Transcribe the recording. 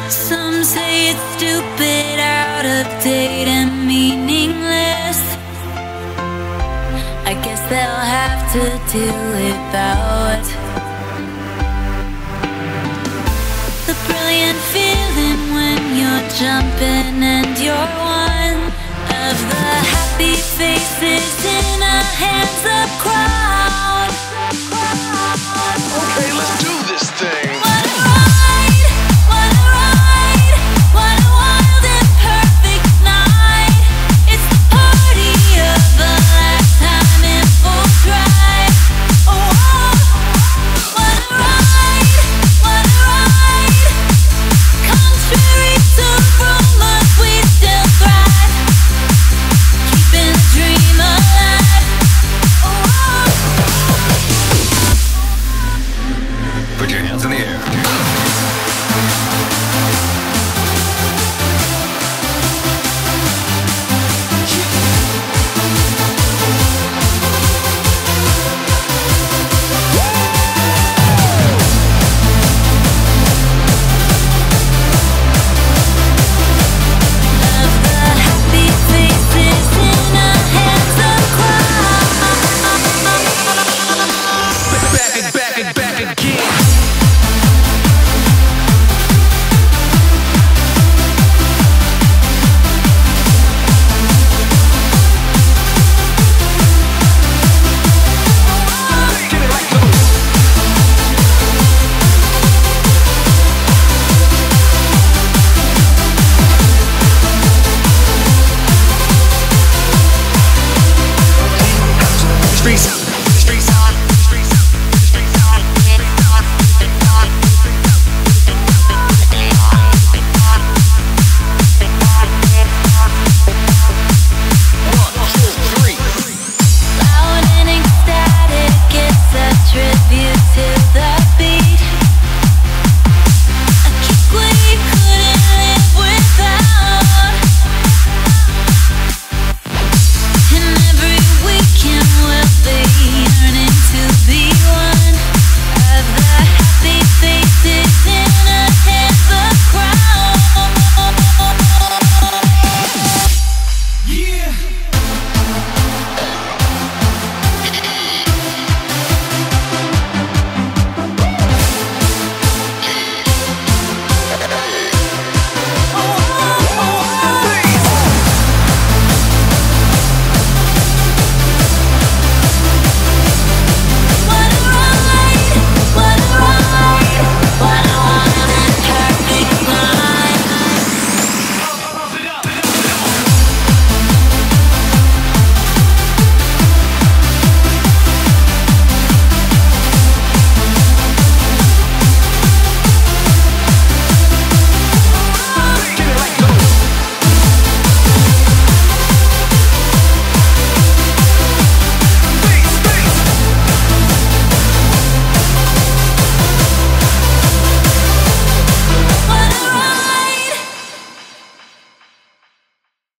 Some say it's stupid, out of date and meaningless. I guess they'll have to do without the brilliant feeling when you're jumping and you're one of the happy faces in a hands-up crowd. Okay, let's do this thing.